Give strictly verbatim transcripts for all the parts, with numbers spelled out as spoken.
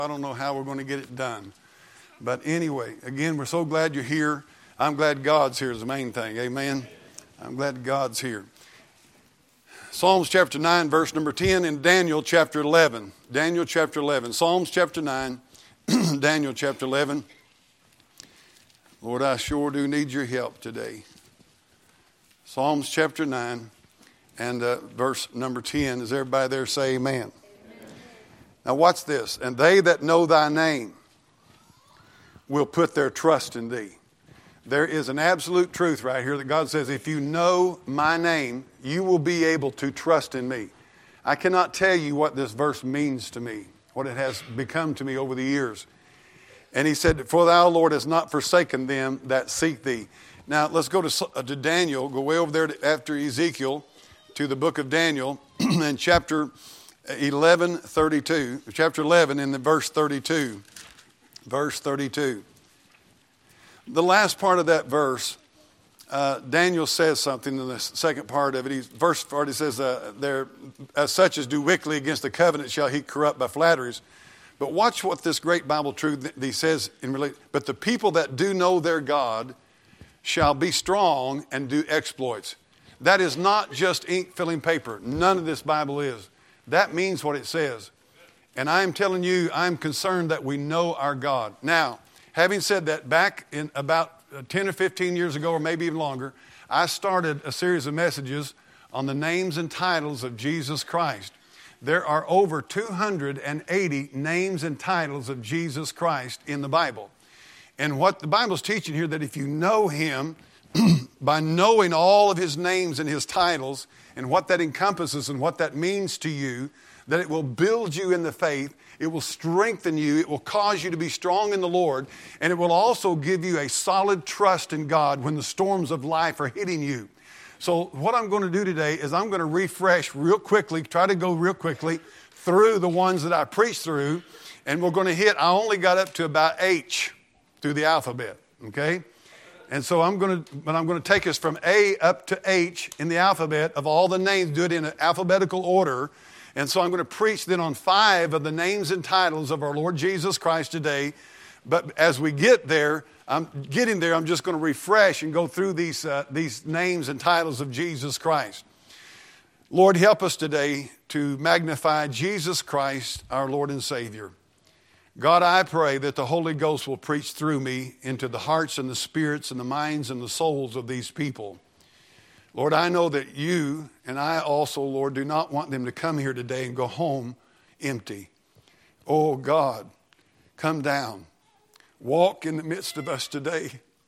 I don't know how we're going to get it done. But anyway, again, we're so glad you're here. I'm glad God's here is the main thing. Amen. I'm glad God's here. Psalms chapter nine, verse number ten, and Daniel chapter eleven. Daniel chapter eleven. Psalms chapter nine, Daniel chapter eleven. Lord, I sure do need your help today. Psalms chapter nine and uh, verse number ten. Does everybody there say amen? Amen? Now watch this. And they that know thy name will put their trust in thee. There is an absolute truth right here that God says, if you know my name, you will be able to trust in me. I cannot tell you what this verse means to me, what it has become to me over the years. And he said, for thou, Lord, hast not forsaken them that seek thee. Now, let's go to, uh, to Daniel, go way over there to, after Ezekiel, to the book of Daniel, and chapter eleven, thirty-two. Chapter eleven in the verse thirty-two. Verse thirty-two. The last part of that verse, uh, Daniel says something in the second part of it. He's, verse forty says, uh, "There, as such as do wickedly against the covenant shall he corrupt by flatteries." But watch what this great Bible truth that he says in relation. But the people that do know their God shall be strong and do exploits. That is not just ink filling paper. None of this Bible is. That means what it says. And I'm telling you, I'm concerned that we know our God. Now, having said that, back in about ten or fifteen years ago, or maybe even longer, I started a series of messages on the names and titles of Jesus Christ. There are over two hundred eighty names and titles of Jesus Christ in the Bible. And what the Bible's teaching here, that if you know him, by knowing all of his names and his titles and what that encompasses and what that means to you, that it will build you in the faith, it will strengthen you, it will cause you to be strong in the Lord, and it will also give you a solid trust in God when the storms of life are hitting you. So what I'm going to do today is I'm going to refresh real quickly, try to go real quickly through the ones that I preached through, and we're going to hit, I only got up to about H through the alphabet, okay? And so I'm going to, but I'm going to take us from A up to H in the alphabet of all the names, do it in an alphabetical order. And so I'm going to preach then on five of the names and titles of our Lord Jesus Christ today. But as we get there, I'm getting there, I'm just going to refresh and go through these, uh, these names and titles of Jesus Christ. Lord, help us today to magnify Jesus Christ, our Lord and Savior. God, I pray that the Holy Ghost will preach through me into the hearts and the spirits and the minds and the souls of these people. Lord, I know that you and I also, Lord, do not want them to come here today and go home empty. Oh, God, come down. Walk in the midst of us today.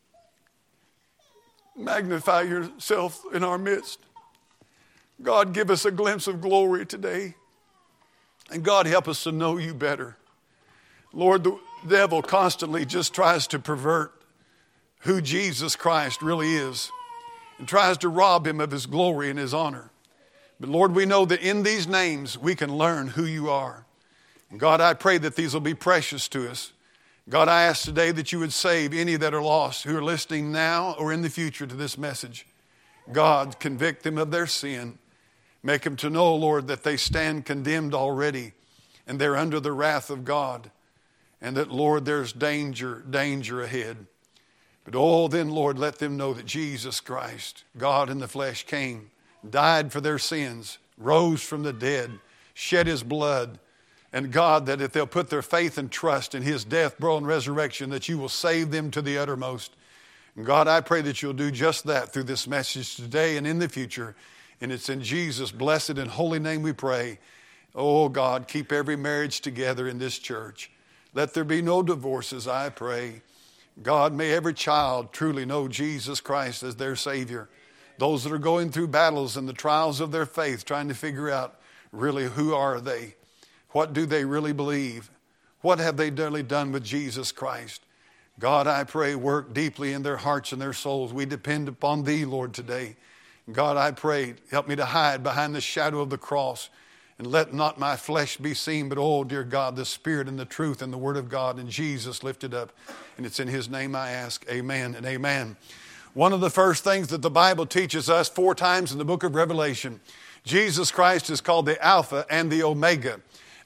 Magnify yourself in our midst. God, give us a glimpse of glory today. And God, help us to know you better. Lord, the devil constantly just tries to pervert who Jesus Christ really is and tries to rob him of his glory and his honor. But Lord, we know that in these names we can learn who you are. And God, I pray that these will be precious to us. God, I ask today that you would save any that are lost who are listening now or in the future to this message. God, convict them of their sin. Make them to know, Lord, that they stand condemned already and they're under the wrath of God. And that, Lord, there's danger, danger ahead. But oh, then, Lord, let them know that Jesus Christ, God in the flesh, came, died for their sins, rose from the dead, shed his blood. And God, that if they'll put their faith and trust in his death, burial, and resurrection, that you will save them to the uttermost. And God, I pray that you'll do just that through this message today and in the future. And it's in Jesus' blessed and holy name we pray. Oh, God, keep every marriage together in this church. Let there be no divorces, I pray. God, may every child truly know Jesus Christ as their Savior. Those that are going through battles and the trials of their faith, trying to figure out really who are they? What do they really believe? What have they really done with Jesus Christ? God, I pray, work deeply in their hearts and their souls. We depend upon thee, Lord, today. God, I pray, help me to hide behind the shadow of the cross. And let not my flesh be seen, but, oh, dear God, the Spirit and the truth and the Word of God and Jesus lifted up. And it's in his name I ask, amen and amen. One of the first things that the Bible teaches us four times in the book of Revelation, Jesus Christ is called the Alpha and the Omega.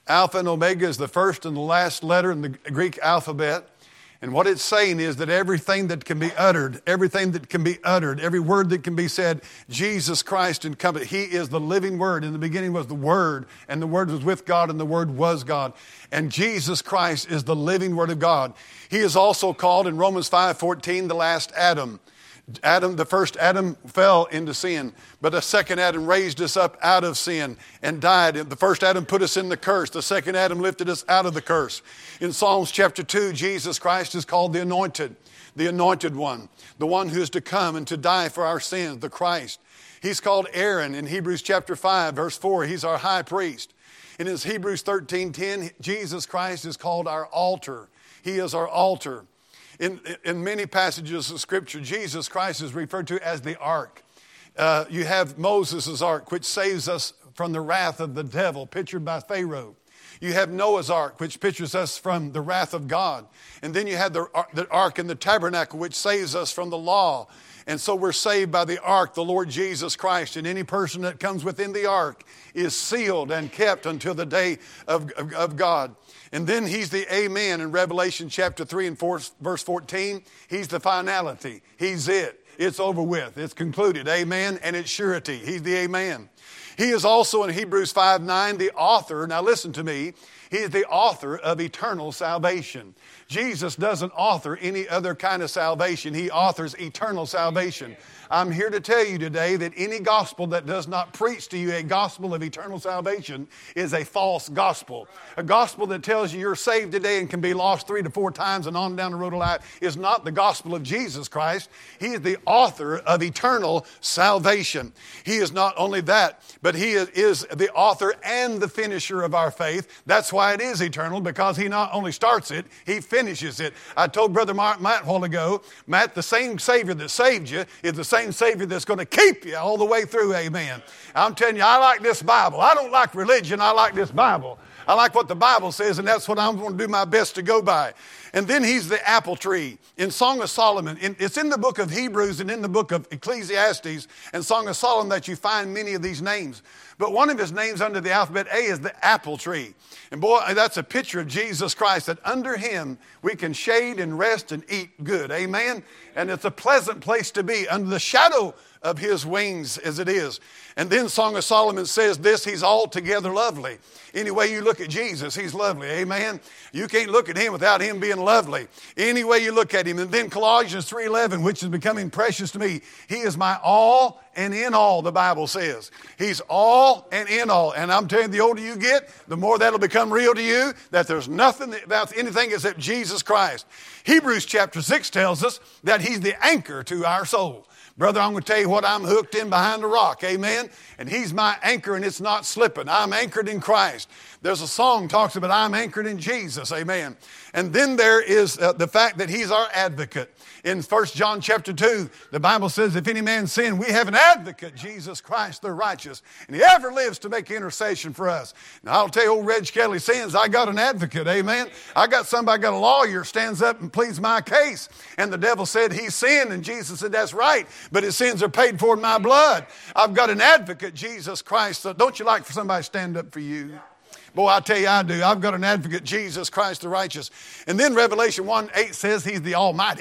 Alpha and Omega is the first and the last letter in the Greek alphabet. And what it's saying is that everything that can be uttered, everything that can be uttered, every word that can be said, Jesus Christ encompassed. He is the living Word. In the beginning was the Word, and the Word was with God, and the Word was God. And Jesus Christ is the living Word of God. He is also called in Romans five fourteen the last Adam. Adam, the first Adam fell into sin, but the second Adam raised us up out of sin and died. The first Adam put us in the curse. The second Adam lifted us out of the curse. In Psalms chapter two, Jesus Christ is called the Anointed, the Anointed One, the one who is to come and to die for our sins, the Christ. He's called Aaron in Hebrews chapter five, verse four. He's our high priest. In his Hebrews thirteen ten, Jesus Christ is called our altar. He is our altar. In, in many passages of Scripture, Jesus Christ is referred to as the ark. Uh, you have Moses' ark, which saves us from the wrath of the devil, pictured by Pharaoh. You have Noah's ark, which pictures us from the wrath of God. And then you have the, the ark in the tabernacle, which saves us from the law. And so we're saved by the ark, the Lord Jesus Christ. And any person that comes within the ark is sealed and kept until the day of, of, of God. And then he's the Amen in Revelation chapter three and four, verse fourteen. He's the finality. He's it. It's over with. It's concluded. Amen. And it's surety. He's the Amen. He is also in Hebrews five nine the author. Now listen to me. He is the author of eternal salvation. Jesus doesn't author any other kind of salvation. He authors eternal salvation. I'm here to tell you today that any gospel that does not preach to you a gospel of eternal salvation is a false gospel. A gospel that tells you you're saved today and can be lost three to four times and on down the road of life is not the gospel of Jesus Christ. He is the author of eternal salvation. He is not only that, but he is the author and the finisher of our faith. That's why it is eternal, because he not only starts it, he finishes it. I told Brother Matt a while ago, Matt, the same Savior that saved you is the same Savior that's going to keep you all the way through, amen. I'm telling you, I like this Bible. I don't like religion, I like this Bible. I like what the Bible says, and that's what I'm going to do my best to go by. And then he's the apple tree. In Song of Solomon, in, it's in the book of Hebrews and in the book of Ecclesiastes and Song of Solomon that you find many of these names. But one of his names under the alphabet A is the apple tree. And boy, that's a picture of Jesus Christ, that under him we can shade and rest and eat good. Amen? And it's a pleasant place to be, under the shadow of his wings as it is. And then Song of Solomon says this, he's altogether lovely. Any way you look at Jesus, he's lovely. Amen? You can't look at him without him being lovely. Any way you look at him. And then Colossians three eleven, which is becoming precious to me. He is my all and in all, the Bible says. He's all and in all. And I'm telling you, the older you get, the more that'll become real to you, that there's nothing about anything except Jesus Christ. Hebrews chapter six tells us that he's the anchor to our soul. Brother, I'm going to tell you what, I'm hooked in behind the rock, amen? And he's my anchor and it's not slipping. I'm anchored in Christ. There's a song talks about I'm anchored in Jesus, amen? And then there is uh, the fact that he's our advocate. In First John chapter two, the Bible says, if any man sin, we have an advocate, Jesus Christ the righteous. And he ever lives to make intercession for us. Now I'll tell you, old Reg Kelly sins, I got an advocate, amen? I got somebody, got a lawyer stands up and pleads my case. And the devil said he sinned, and Jesus said, that's right, but his sins are paid for in my blood. I've got an advocate, Jesus Christ. So don't you like for somebody to stand up for you? Boy, I tell you, I do. I've got an advocate, Jesus Christ the righteous. And then Revelation one eight says he's the Almighty.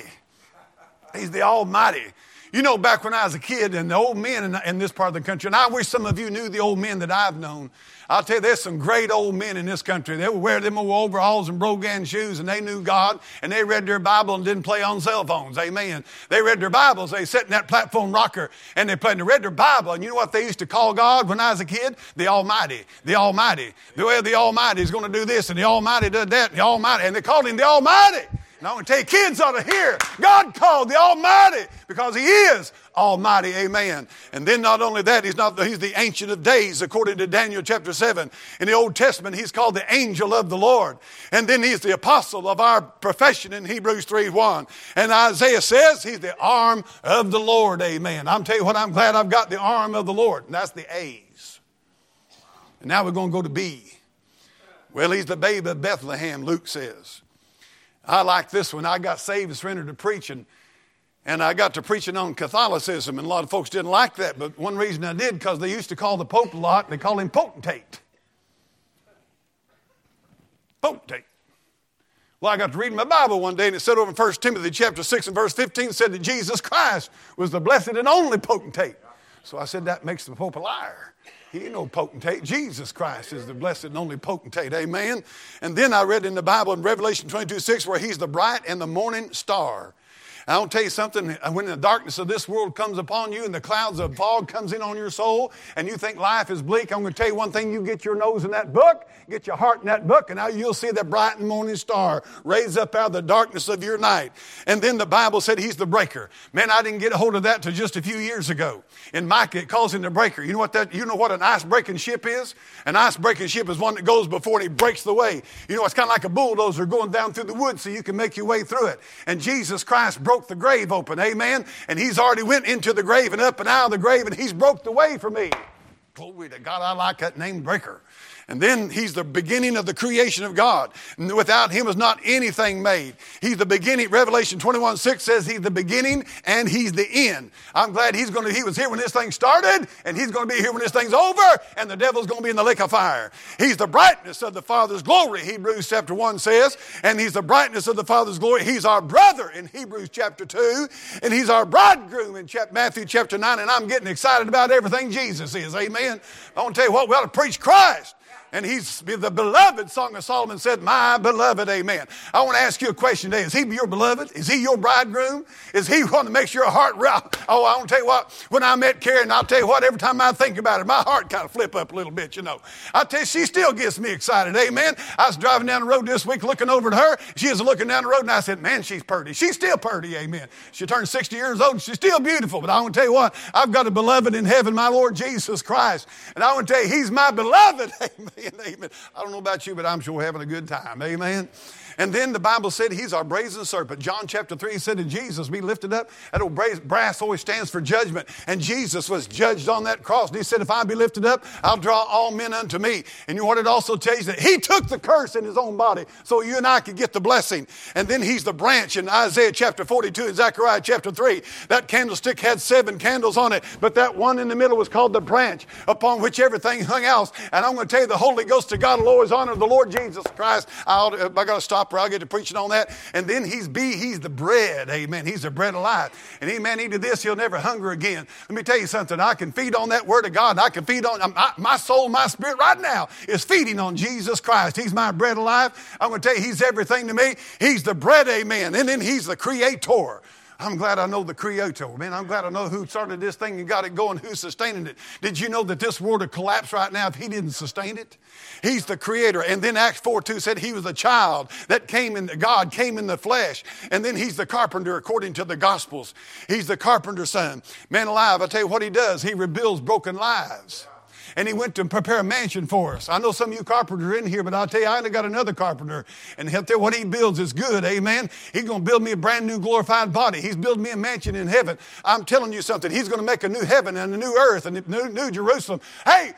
He's the Almighty. You know, back when I was a kid, and the old men in, in this part of the country, and I wish some of you knew the old men that I've known. I'll tell you, there's some great old men in this country. They would wear them old overalls and brogan shoes, and they knew God, and they read their Bible and didn't play on cell phones. Amen. They read their Bibles. They sat in that platform rocker, and they played and they read their Bible. And you know what they used to call God when I was a kid? The Almighty. The Almighty. The way the Almighty is going to do this, and the Almighty did that, and the Almighty. And they called him the Almighty. And I want to tell you, kids ought to hear, God called the Almighty because he is Almighty, amen. And then not only that, he's not the, he's the Ancient of Days, according to Daniel chapter seven. In the Old Testament, he's called the Angel of the Lord. And then he's the Apostle of our profession in Hebrews three one. And Isaiah says he's the arm of the Lord, amen. I'm telling you what, I'm glad I've got the arm of the Lord. And that's the A's. And now we're going to go to B. Well, he's the babe of Bethlehem, Luke says. I like this one. I got saved and surrendered to preaching. And I got to preaching on Catholicism. And a lot of folks didn't like that. But one reason I did, because they used to call the Pope a lot. They call him potentate. potentate. Well, I got to read my Bible one day, and it said over in First Timothy chapter six and verse fifteen, said that Jesus Christ was the blessed and only potentate. So I said, that makes the Pope a liar. He ain't no potentate. Jesus Christ is the blessed and only potentate. Amen. And then I read in the Bible in Revelation twenty-two six where he's the bright and the morning star. I want to tell you something. When the darkness of this world comes upon you and the clouds of fog comes in on your soul and you think life is bleak, I'm going to tell you one thing. You get your nose in that book, get your heart in that book, and now you'll see that bright and morning star raise up out of the darkness of your night. And then the Bible said he's the breaker. Man, I didn't get a hold of that till just a few years ago. In Micah, it calls him the breaker. You know what that? You know what an ice-breaking ship is? An ice-breaking ship is one that goes before and he breaks the way. You know, it's kind of like a bulldozer going down through the woods so you can make your way through it. And Jesus Christ broke the grave open, amen? And he's already went into the grave and up and out of the grave, and he's broke the way for me. Glory to God, I like that name, breaker. And then he's the beginning of the creation of God. And without him is not anything made. He's the beginning. Revelation twenty-one six says he's the beginning and he's the end. I'm glad he's going to, he was here when this thing started, and he's going to be here when this thing's over, and the devil's going to be in the lake of fire. He's the brightness of the Father's glory, Hebrews chapter one says, and he's the brightness of the Father's glory. He's our brother in Hebrews chapter two, and he's our bridegroom in Matthew chapter nine, and I'm getting excited about everything Jesus is, amen. I want to tell you what, we ought to preach Christ. And he's the beloved, Song of Solomon said, my beloved, amen. I want to ask you a question today. Is he your beloved? Is he your bridegroom? Is he want to make your heart, oh, I want to tell you what, when I met Karen, I'll tell you what, every time I think about it, my heart kind of flip up a little bit, you know. I'll tell you, she still gets me excited, amen. I was driving down the road this week looking over at her. She was looking down the road, and I said, man, she's pretty. She's still pretty, amen. She turned sixty years old, and she's still beautiful. But I want to tell you what, I've got a beloved in heaven, my Lord Jesus Christ. And I want to tell you, he's my beloved, amen, amen. I don't know about you, but I'm sure having a good time. Amen. And then the Bible said he's our brazen serpent. John chapter three said that Jesus be lifted up. That old brass always stands for judgment. And Jesus was judged on that cross. And he said, if I be lifted up, I'll draw all men unto me. And you know what it also tells you? That he took the curse in his own body so you and I could get the blessing. And then he's the branch in Isaiah chapter forty-two and Zechariah chapter three. That candlestick had seven candles on it. But that one in the middle was called the branch upon which everything hung out. And I'm going to tell you, the Holy Ghost to God will always honor the Lord Jesus Christ. I'll, I got to stop or I'll get to preaching on that. And then he's B, he's the bread. Amen. He's the bread of life. And any man eat of this, he'll never hunger again. Let me tell you something. I can feed on that word of God. And I can feed on, my, my soul, my spirit right now is feeding on Jesus Christ. He's my bread of life. I'm going to tell you, he's everything to me. He's the bread, amen. And then he's the creator. I'm glad I know the creator. Man, I'm glad I know who started this thing and got it going, who's sustaining it. Did you know that this world would collapse right now if he didn't sustain it? He's the creator. And then Acts four two said he was a child that came in, God came in the flesh. And then he's the carpenter according to the Gospels. He's the carpenter's son. Man alive, I tell you what he does. He rebuilds broken lives. And he went to prepare a mansion for us. I know some of you carpenters are in here, but I'll tell you, I got another carpenter. And he'll tell you what he builds is good, amen. He's going to build me a brand new glorified body. He's building me a mansion in heaven. I'm telling you something. He's going to make a new heaven and a new earth and a new, new Jerusalem. Hey,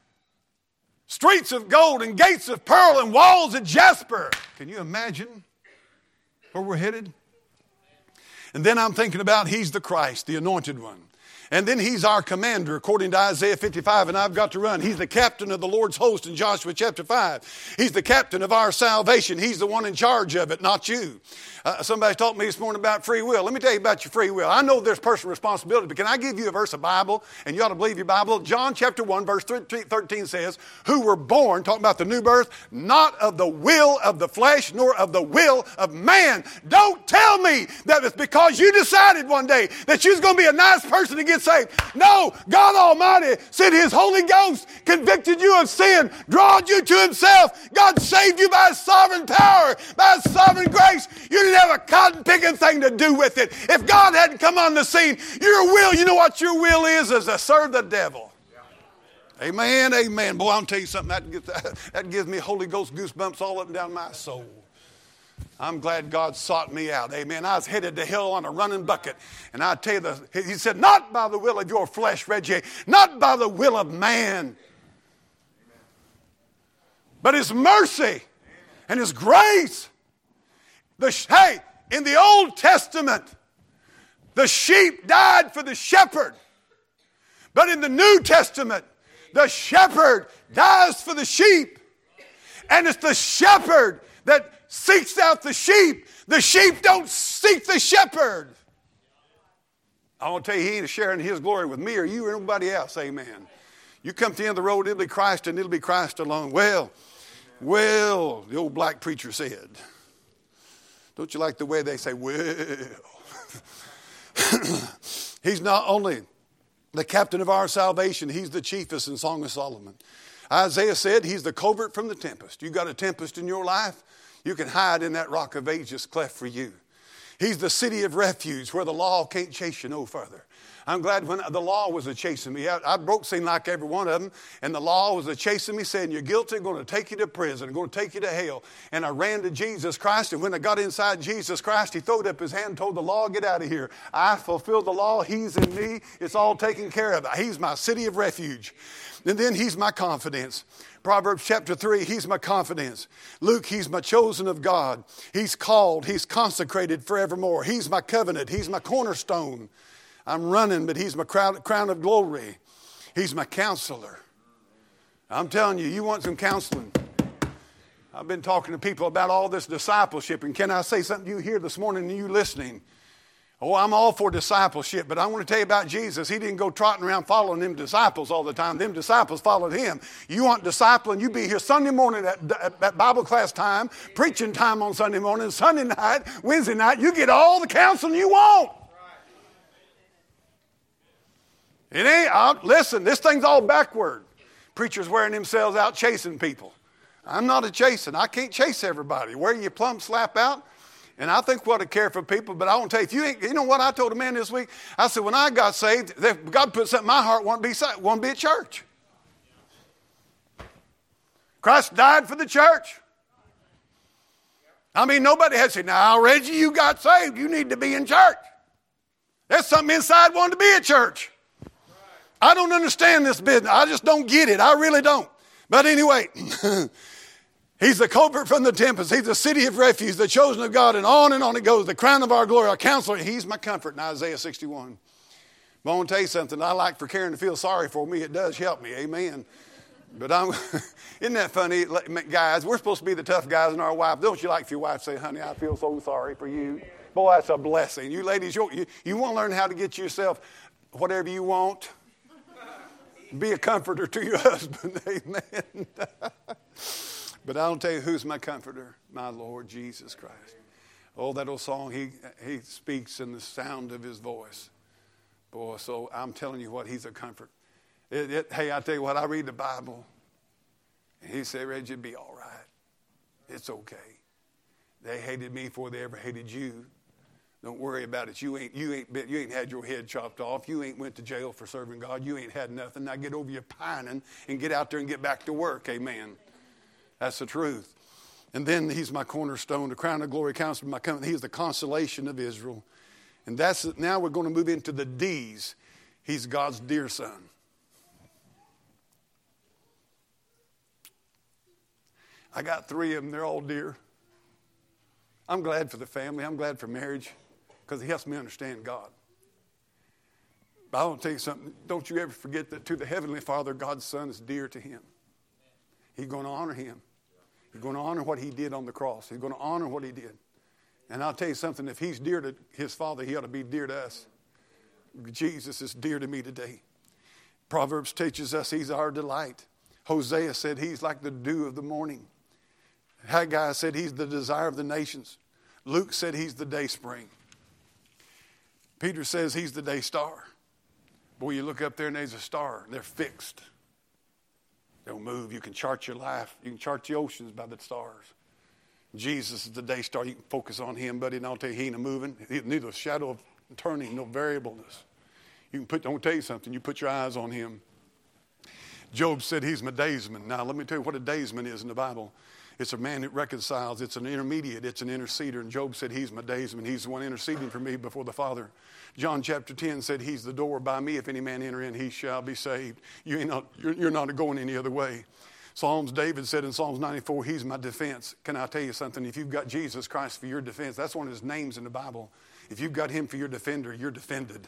streets of gold and gates of pearl and walls of jasper. Can you imagine where we're headed? And then I'm thinking about he's the Christ, the anointed one. And then he's our commander, according to Isaiah fifty-five, and I've got to run. He's the captain of the Lord's host in Joshua chapter five. He's the captain of our salvation. He's the one in charge of it, not you. Uh, somebody taught me this morning about free will. Let me tell you about your free will. I know there's personal responsibility, but can I give you a verse of Bible? And you ought to believe your Bible. John chapter one, verse thirteen says, who were born, talking about the new birth, not of the will of the flesh, nor of the will of man. Don't tell me that it's because you decided one day that you was going to be a nice person to get saved. No, God Almighty sent his Holy Ghost, convicted you of sin, drawed you to himself. God saved you by his sovereign power, by his sovereign grace. You didn't have a cotton-picking thing to do with it. If God hadn't come on the scene, your will, you know what your will is, is to serve the devil. Amen, amen. Boy, I'll tell you something, that gives, that, that gives me Holy Ghost goosebumps all up and down my soul. I'm glad God sought me out. Amen. I was headed to hell on a running bucket. And I tell you, the, he said, not by the will of your flesh, Reggie, not by the will of man, but his mercy and his grace. The, hey, in the Old Testament, the sheep died for the shepherd. But in the New Testament, the shepherd dies for the sheep. And it's the shepherd that seeks out the sheep. The sheep don't seek the shepherd. I want to tell you, he ain't sharing his glory with me or you or anybody else. Amen. You come to the end of the road, it'll be Christ and it'll be Christ alone. Well, well, the old black preacher said. Don't you like the way they say, well? He's not only the captain of our salvation, he's the chiefest in Song of Solomon. Isaiah said he's the covert from the tempest. You got a tempest in your life, you can hide in that rock of ages cleft for you. He's the city of refuge where the law can't chase you no further. I'm glad when the law was a chasing me. I, I broke seemed like every one of them. And the law was a chasing me saying, you're guilty, going to take you to prison, going to take you to hell. And I ran to Jesus Christ. And when I got inside Jesus Christ, he throwed up his hand and told the law, get out of here. I fulfilled the law. He's in me. It's all taken care of. He's my city of refuge. And then he's my confidence. Proverbs chapter three, he's my confidence. Luke, he's my chosen of God. He's called, he's consecrated forevermore. He's my covenant, he's my cornerstone. I'm running, but he's my crown, crown of glory. He's my counselor. I'm telling you, you want some counseling. I've been talking to people about all this discipleship, and can I say something to you here this morning and you listening? Oh, I'm all for discipleship, but I want to tell you about Jesus. He didn't go trotting around following them disciples all the time. Them disciples followed him. You want discipling, you be here Sunday morning at, at Bible class time, preaching time on Sunday morning, Sunday night, Wednesday night. You get all the counseling you want. It ain't, uh, listen, this thing's all backward. Preachers wearing themselves out chasing people. I'm not a chasing. I can't chase everybody. Wear your plumb slap out. And I think what I care for people, but I won't tell you, if you ain't, you know what I told a man this week? I said, when I got saved, God put something in my heart, want to be, want to be a church. Christ died for the church. I mean, nobody has said, now, Reggie, you got saved. You need to be in church. There's something inside wanting to be at church. I don't understand this business. I just don't get it. I really don't. But anyway, he's the covert from the tempest. He's the city of refuge, the chosen of God, and on and on it goes. The crown of our glory, our counselor. He's my comfort in Isaiah sixty-one. But I want to tell you something. I like for Karen to feel sorry for me. It does help me. Amen. But I'm, isn't that funny, guys? We're supposed to be the tough guys in our wife. Don't you like for your wife to say, honey, I feel so sorry for you? Boy, that's a blessing. You ladies, you, you, you want to learn how to get yourself whatever you want. Be a comforter to your husband. Amen. But I'll tell you who's my comforter. My Lord Jesus Christ. Oh, that old song, he, he speaks in the sound of his voice. Boy, so I'm telling you what, he's a comfort. It, it, hey, I tell you what, I read the Bible. And he said, Reggie, it'll be all right. It's okay. They hated me before they ever hated you. Don't worry about it. You ain't, you ain't been, you ain't had your head chopped off. You ain't went to jail for serving God. You ain't had nothing. Now get over your pining and get out there and get back to work. Amen. That's the truth. And then he's my cornerstone, the crown of glory, counselor, my comfort. He's the consolation of Israel. And that's it. Now we're going to move into the D's. He's God's dear son. I got three of them. They're all dear. I'm glad for the family. I'm glad for marriage. Because it helps me understand God. But I want to tell you something. Don't you ever forget that to the Heavenly Father, God's Son is dear to him. He's going to honor him. He's going to honor what he did on the cross. He's going to honor what he did. And I'll tell you something. If he's dear to his Father, he ought to be dear to us. Jesus is dear to me today. Proverbs teaches us he's our delight. Hosea said he's like the dew of the morning. Haggai said he's the desire of the nations. Luke said he's the day spring. Peter says he's the day star. Boy, you look up there and there's a star. They're fixed. They'll move. You can chart your life. You can chart the oceans by the stars. Jesus is the day star. You can focus on him, buddy, and I'll tell you, he ain't a moving. Neither a shadow of turning, no variableness. You can put, don't tell you something, you put your eyes on him. Job said he's my daysman. Now, let me tell you what a daysman is in the Bible. It's a man that reconciles. It's an intermediate. It's an interceder. And Job said, he's my daysman. He's the one interceding for me before the Father. John chapter ten said, he's the door. By me, if any man enter in, he shall be saved. You ain't not, you're, you're not going any other way. Psalms, David said in Psalms ninety-four, he's my defense. Can I tell you something? If you've got Jesus Christ for your defense, that's one of his names in the Bible. If you've got him for your defender, you're defended.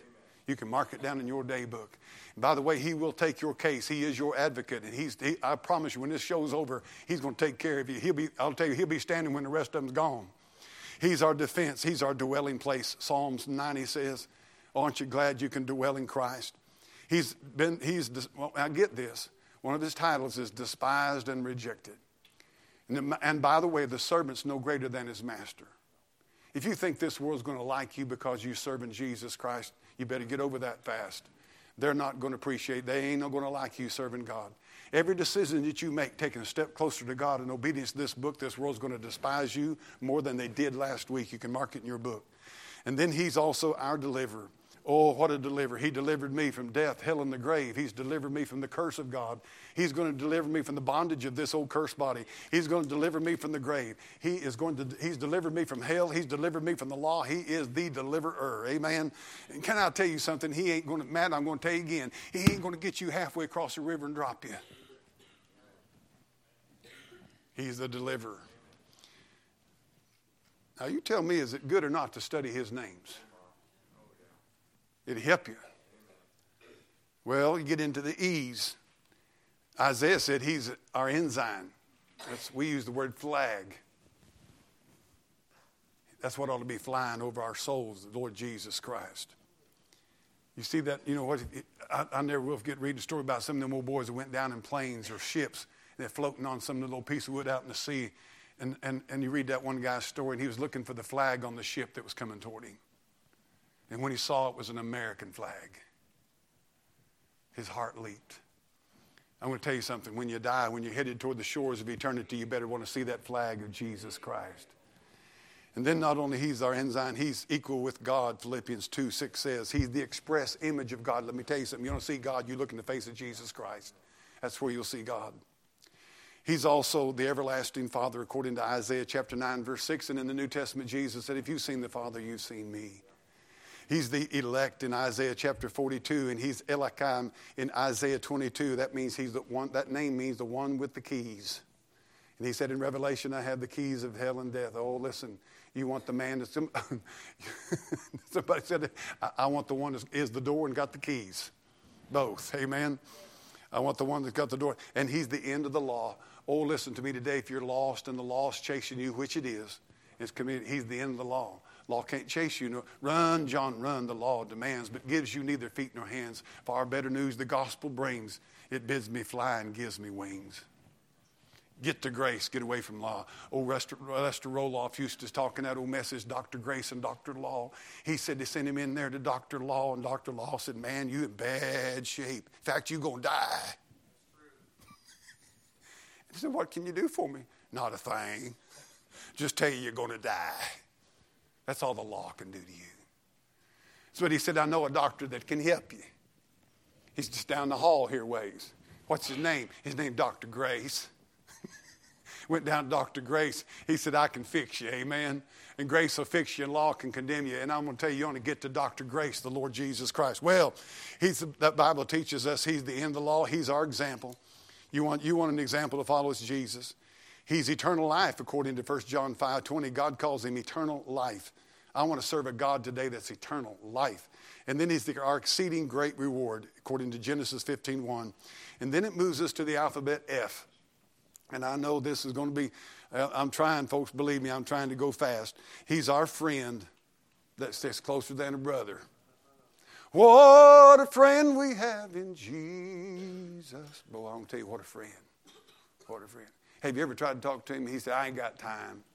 You can mark it down in your day book. And by the way, he will take your case. He is your advocate. And he's, he, I promise you, when this show's over, he's going to take care of you. He'll be, I'll tell you, he'll be standing when the rest of them's gone. He's our defense. He's our dwelling place. Psalms ninety says, aren't you glad you can dwell in Christ? He's been, he's, well, I get this. One of his titles is despised and rejected. And, and by the way, the servant's no greater than his master. If you think this world's going to like you because you serve in Jesus Christ, you better get over that fast. They're not going to appreciate, they ain't going to like you serving God. Every decision that you make, taking a step closer to God in obedience to this book, this world's going to despise you more than they did last week. You can mark it in your book. And then he's also our deliverer. Oh, what a deliverer. He delivered me from death, hell, and the grave. He's delivered me from the curse of God. He's going to deliver me from the bondage of this old cursed body. He's going to deliver me from the grave. He is going to, he's delivered me from hell. He's delivered me from the law. He is the deliverer. Amen. And can I tell you something? He ain't going to, Matt, I'm going to tell you again, he ain't going to get you halfway across the river and drop you. He's the deliverer. Now you tell me, is it good or not to study his names? It'll help you. Well, you get into the E's. Isaiah said he's our ensign. That's, we use the word flag. That's what ought to be flying over our souls, the Lord Jesus Christ. You see that, you know what, it, I, I never will forget reading a story about some of them old boys that went down in planes or ships, and they're floating on some little piece of wood out in the sea. And, and, and you read that one guy's story, and he was looking for the flag on the ship that was coming toward him. And when he saw it was an American flag, his heart leaped. I'm going to tell you something. When you die, when you're headed toward the shores of eternity, you better want to see that flag of Jesus Christ. And then not only he's our ensign, he's equal with God. Philippians two six says he's the express image of God. Let me tell you something. You want to see God, you look in the face of Jesus Christ. That's where you'll see God. He's also the everlasting Father, according to Isaiah chapter nine, verse six. And in the New Testament, Jesus said, if you've seen the Father, you've seen me. He's the elect in Isaiah chapter forty-two, and he's Eliakim in Isaiah twenty-two. That means he's the one, that name means the one with the keys. And he said in Revelation, I have the keys of hell and death. Oh, listen, you want the man that's, somebody said, I, I want the one that is the door and got the keys. Both, amen. I want the one that's got the door. And he's the end of the law. Oh, listen to me today. If you're lost and the law's chasing you, which it is, it's committed, he's the end of the law. Law can't chase you. No. Run, John, run, the law demands, but gives you neither feet nor hands. Far better news the gospel brings. It bids me fly and gives me wings. Get to grace, get away from law. Old Lester, Lester Roloff used to talk in that old message, Doctor Grace and Doctor Law. He said they sent him in there to Doctor Law, and Doctor Law said, man, you in bad shape. In fact, you're going to die. He said, what can you do for me? Not a thing. Just tell you you're going to die. That's all the law can do to you. So he said, I know a doctor that can help you. He's just down the hall here ways. What's his name? His name Doctor Grace. Went down to Doctor Grace. He said, I can fix you, amen. And grace will fix you and law can condemn you. And I'm going to tell you, you want to get to Doctor Grace, the Lord Jesus Christ. Well, he's, that Bible teaches us he's the end of the law. He's our example. You want, you want an example to follow? It's Jesus. He's eternal life, according to First John five twenty. God calls him eternal life. I want to serve a God today that's eternal life. And then he's the, our exceeding great reward, according to Genesis fifteen one. And then it moves us to the alphabet F. And I know this is going to be, I'm trying, folks, believe me, I'm trying to go fast. He's our friend that sticks closer than a brother. What a friend we have in Jesus. Boy, I'm going to tell you, what a friend. What a friend. Have you ever tried to talk to him? He said, I ain't got time.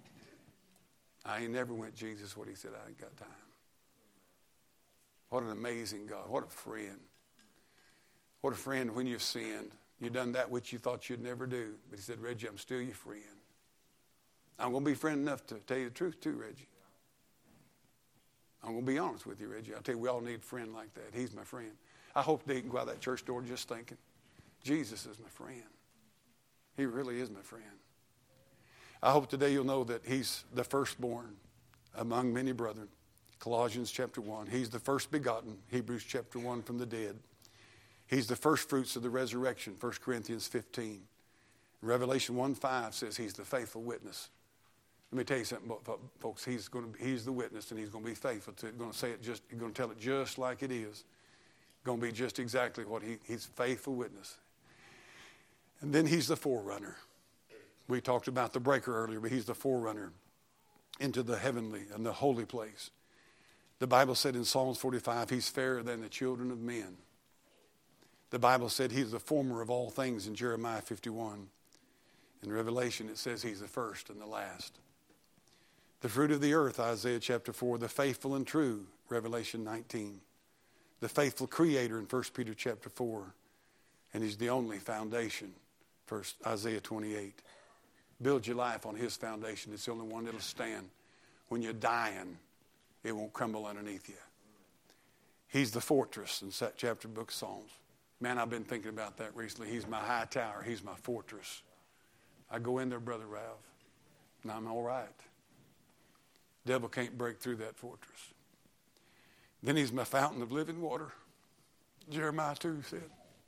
I ain't never went Jesus what he said, I ain't got time. What an amazing God. What a friend. What a friend when you've sinned. You've done that which you thought you'd never do. But he said, Reggie, I'm still your friend. I'm going to be friend enough to tell you the truth too, Reggie. I'm going to be honest with you, Reggie. I'll tell you, we all need a friend like that. He's my friend. I hope they can go out that church door just thinking, Jesus is my friend. He really is my friend. I hope today you'll know that he's the firstborn among many brethren. Colossians chapter one. He's the first begotten. Hebrews chapter one from the dead. He's the first fruits of the resurrection. First Corinthians fifteen. Revelation one five says he's the faithful witness Let me tell you something, folks. He's going to, he's the witness, and he's going to be faithful to it. He's going to say it just, he's going to tell it just like it is. Going to be just exactly what he, he's a faithful witness. And then he's the forerunner. We talked about the breaker earlier, but he's the forerunner into the heavenly and the holy place. The Bible said in Psalms forty-five, he's fairer than the children of men. The Bible said he's the former of all things in Jeremiah fifty-one. In Revelation, it says he's the first and the last. The fruit of the earth, Isaiah chapter four. The faithful and true, Revelation nineteen. The faithful creator in First Peter chapter four. And he's the only foundation, First Isaiah twenty-eight. Build your life on his foundation. It's the only one that'll stand. When you're dying, it won't crumble underneath you. He's the fortress in that chapter book of Psalms. Man, I've been thinking about that recently. He's my high tower. He's my fortress. I go in there, Brother Ralph, and I'm all right. Devil can't break through that fortress. Then he's my fountain of living water. Jeremiah two said,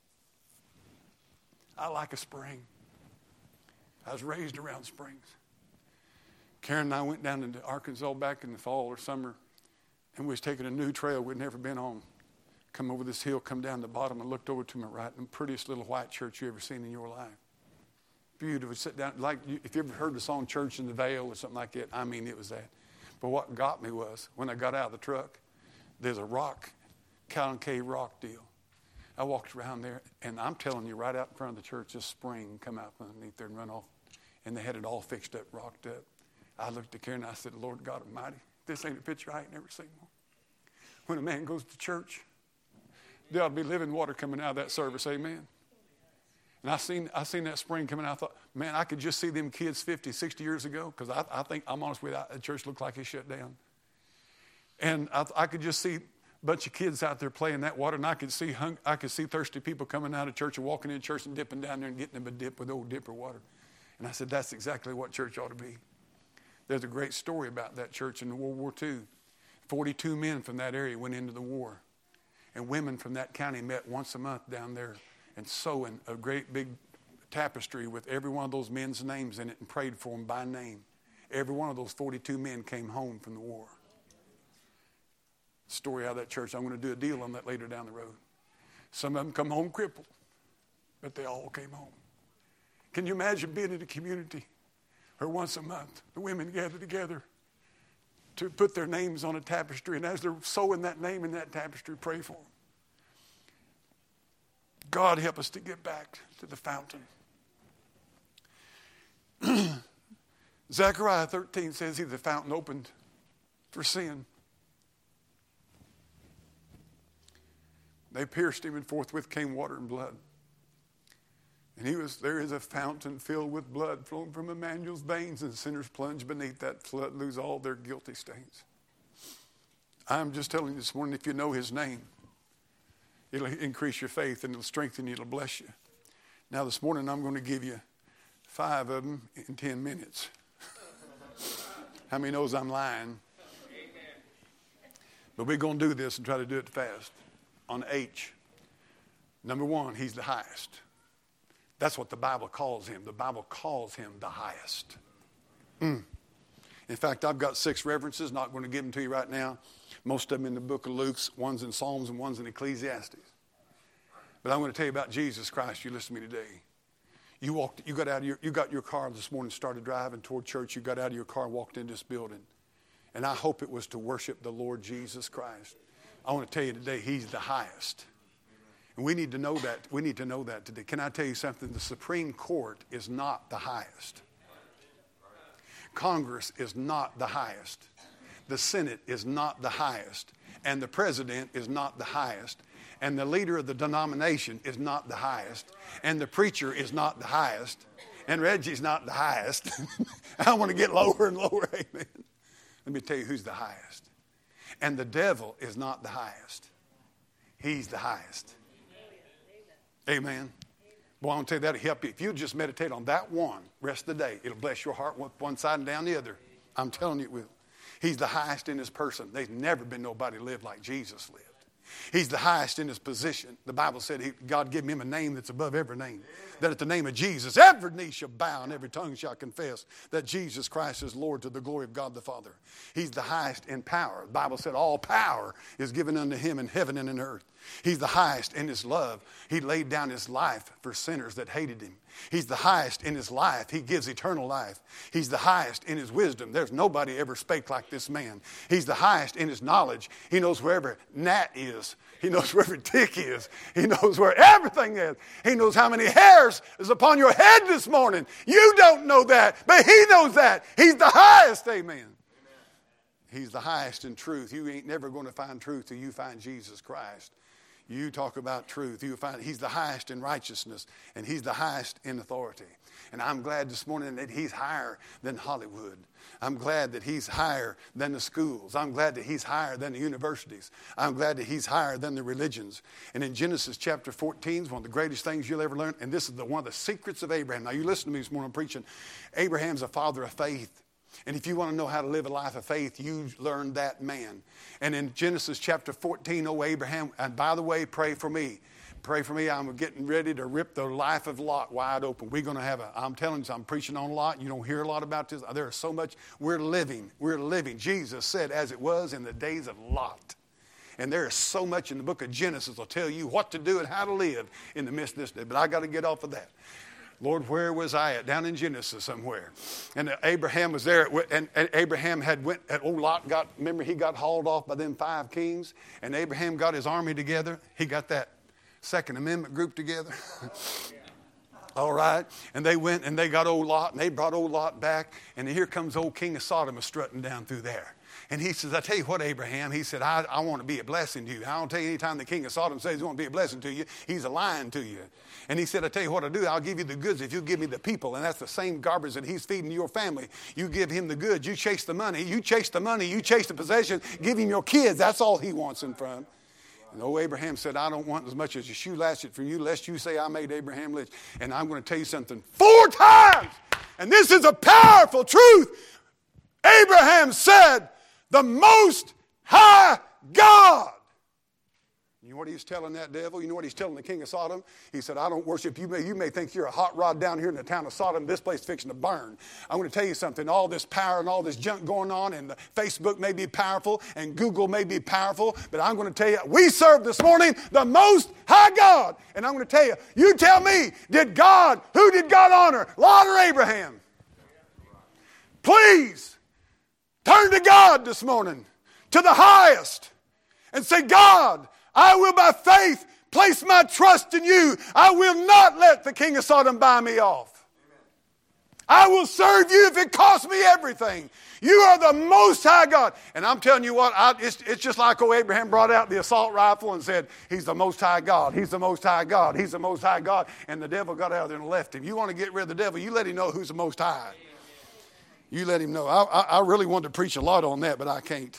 I like a spring. I was raised around springs. Karen and I went down into Arkansas back in the fall or summer, and we was taking a new trail we'd never been on. Come over this hill, come down the bottom, and looked over to my right, and the prettiest little white church you ever seen in your life. Beautiful. Sit down, like if you ever heard the song Church in the Vale or something like that, I mean, it was that. But what got me was, when I got out of the truck, there's a rock, concave rock deal. I walked around there, and I'm telling you, right out in front of the church, this spring come out from underneath there and run off. And they had it all fixed up, rocked up. I looked at Karen and I said, Lord God Almighty, this ain't a picture I ain't never seen one. When a man goes to church, there ought to be living water coming out of that service, amen. And I seen I seen that spring coming out. I thought, man, I could just see them kids fifty, sixty years ago, because I, I think, I'm honest with you, the church looked like it shut down. And I, I could just see a bunch of kids out there playing that water, and I could see hung, I could see thirsty people coming out of church and walking in church and dipping down there and getting them a dip with old dipper water. And I said, that's exactly what church ought to be. There's a great story about that church in World War Two. forty-two men from that area went into the war. And women from that county met once a month down there and sewing a great big tapestry with every one of those men's names in it and prayed for them by name. Every one of those forty-two men came home from the war. Story out of that church. I'm going to do a deal on that later down the road. Some of them come home crippled, but they all came home. Can you imagine being in a community where once a month the women gather together to put their names on a tapestry, and as they're sewing that name in that tapestry, pray for them? God help us to get back to the fountain. Zechariah thirteen says he's the fountain opened for sin. They pierced him, and forthwith came water and blood. And he was, there is a fountain filled with blood flowing from Emmanuel's veins, and sinners plunge beneath that flood, lose all their guilty stains. I'm just telling you this morning, if you know his name, it'll increase your faith, and it'll strengthen you, it'll bless you. Now this morning I'm going to give you five of them in ten minutes. How many knows I'm lying? But we're going to do this and try to do it fast. On H, number one, he's the highest. That's what the Bible calls him. The Bible calls him the highest. Mm. In fact, I've got six references. Not going to give them to you right now. Most of them in the book of Luke. One's in Psalms and one's in Ecclesiastes. But I'm going to tell you about Jesus Christ. You listen to me today. You walked. You got out of your. You got your car this morning. Started driving toward church. You got out of your car, walked into this building, and I hope it was to worship the Lord Jesus Christ. I want to tell you today, he's the highest. And we need to know that. We need to know that today. Can I tell you something? The Supreme Court is not the highest. Congress is not the highest. The Senate is not the highest. And the president is not the highest. And the leader of the denomination is not the highest. And the preacher is not the highest. And Reggie's not the highest. I want to get lower and lower. Amen. Let me tell you who's the highest. And the devil is not the highest. He's the highest. Amen. Well, I want to tell you that'll help you. If you just meditate on that one rest of the day, it'll bless your heart one side and down the other. I'm telling you it will. He's the highest in his person. There's never been nobody lived like Jesus lived. He's the highest in his position. The Bible said he, God gave him a name that's above every name. That at the name of Jesus, every knee shall bow and every tongue shall confess that Jesus Christ is Lord to the glory of God the Father. He's the highest in power. The Bible said all power is given unto him in heaven and in earth. He's the highest in his love. He laid down his life for sinners that hated him. He's the highest in his life. He gives eternal life. He's the highest in his wisdom. There's nobody ever spake like this man. He's the highest in his knowledge. He knows wherever gnat is. He knows wherever tick is. He knows where everything is. He knows how many hairs is upon your head this morning. You don't know that, but he knows that. He's the highest, amen. Amen. He's the highest in truth. You ain't never going to find truth till you find Jesus Christ. You talk about truth. You find he's the highest in righteousness, and he's the highest in authority. And I'm glad this morning that he's higher than Hollywood. I'm glad that he's higher than the schools. I'm glad that he's higher than the universities. I'm glad that he's higher than the religions. And in Genesis chapter fourteen is one of the greatest things you'll ever learn. And this is the, one of the secrets of Abraham. Now you listen to me this morning, I'm preaching. Abraham's a father of faith. And if you want to know how to live a life of faith, you learn that man. And in Genesis chapter fourteen, oh Abraham, and by the way, pray for me. Pray for me. I'm getting ready to rip the life of Lot wide open. We're going to have a, I'm telling you, I'm preaching on a lot. You don't hear a lot about this. There is so much. We're living. We're living. Jesus said, as it was in the days of Lot. And there is so much in the book of Genesis will tell you what to do and how to live in the midst of this day. But I got to get off of that. Lord, where was I at? Down in Genesis somewhere. And Abraham was there. And Abraham had went, and old Lot got, remember he got hauled off by them five kings. And Abraham got his army together. He got that Second Amendment group together. All right. And they went and they got old Lot and they brought old Lot back. And here comes old King of Sodom strutting down through there. And he says, I tell you what, Abraham, he said, I, I want to be a blessing to you. I don't tell you anytime the king of Sodom says he wants to be a blessing to you, he's a lying to you. And he said, I tell you what I'll do, I'll give you the goods if you give me the people. And that's the same garbage that he's feeding your family. You give him the goods, you chase the money, you chase the money, you chase the possession, give him your kids. That's all he wants in front. And old Abraham said, I don't want as much as a shoe lasted from you, lest you say I made Abraham rich. And I'm going to tell you something four times. And this is a powerful truth. Abraham said, the Most High God. You know what he's telling that devil? You know what he's telling the king of Sodom? He said, I don't worship you. You may think you're a hot rod down here in the town of Sodom. This place is fixing to burn. I'm going to tell you something. All this power and all this junk going on, and Facebook may be powerful, and Google may be powerful, but I'm going to tell you, we serve this morning the Most High God. And I'm going to tell you, you tell me, did God, who did God honor? Lot or Abraham? Please. Turn to God this morning, to the highest, and say, God, I will by faith place my trust in you. I will not let the king of Sodom buy me off. I will serve you if it costs me everything. You are the Most High God. And I'm telling you what, I, it's, it's just like old Abraham brought out the assault rifle and said, he's the Most High God. He's the Most High God. He's the Most High God. And the devil got out there and left him. You want to get rid of the devil, you let him know who's the Most High. You let him know. I, I, I really wanted to preach a lot on that, but I can't.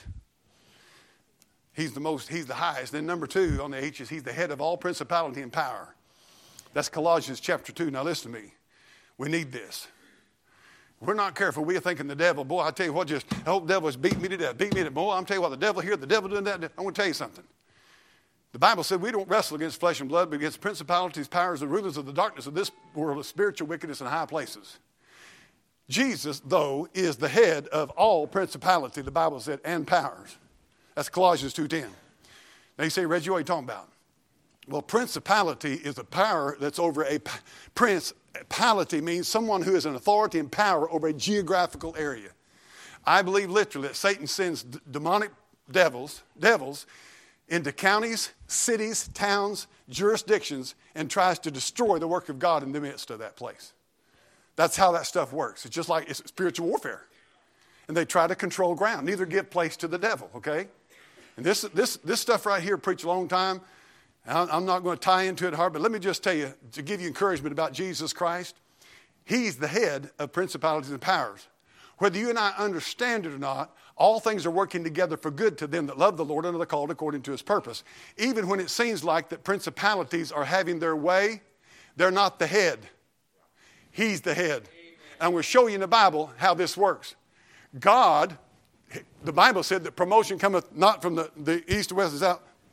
He's the most, he's the highest. Then number two on the H is he's the head of all principality and power. That's Colossians chapter two. Now listen to me. We need this. If we're not careful, we're thinking the devil, boy, I tell you what, just, the whole devil has beat me to death. Beat me to death. Boy, I'm telling you what, the devil here, the devil doing that. I want to tell you something. The Bible said we don't wrestle against flesh and blood, but against principalities, powers, and rulers of the darkness of this world of spiritual wickedness in high places. Jesus, though, is the head of all principality, the Bible said, and powers. That's Colossians two ten. Now you say, Reggie, what are you talking about? Well, principality is a power that's over a principality means someone who has an authority and power over a geographical area. I believe literally that Satan sends d- demonic devils, devils into counties, cities, towns, jurisdictions, and tries to destroy the work of God in the midst of that place. That's how that stuff works. It's just like it's spiritual warfare. And they try to control ground. Neither give place to the devil, okay? And this this this stuff right here, preach a long time. I'm not going to tie into it hard, but let me just tell you, to give you encouragement about Jesus Christ, he's the head of principalities and powers. Whether you and I understand it or not, all things are working together for good to them that love the Lord and are the called according to his purpose. Even when it seems like that principalities are having their way, they're not the head. He's the head. And I'm going to show you in the Bible how this works. God, the Bible said that promotion cometh not from the, the east, west, and south,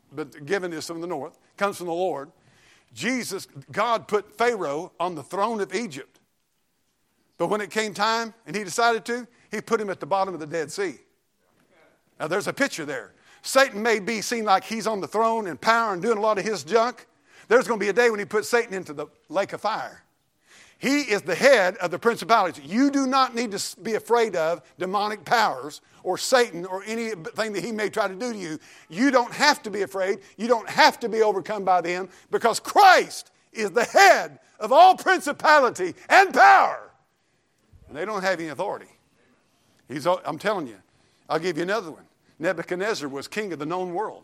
but given is from the north, comes from the Lord. Jesus, God put Pharaoh on the throne of Egypt. But when it came time and he decided to, he put him at the bottom of the Dead Sea. Now there's a picture there. Satan may be seen like he's on the throne and power and doing a lot of his junk. There's going to be a day when he puts Satan into the lake of fire. He is the head of the principalities. You do not need to be afraid of demonic powers or Satan or anything that he may try to do to you. You don't have to be afraid. You don't have to be overcome by them because Christ is the head of all principality and power. And they don't have any authority. He's, I'm telling you. I'll give you another one. Nebuchadnezzar was king of the known world.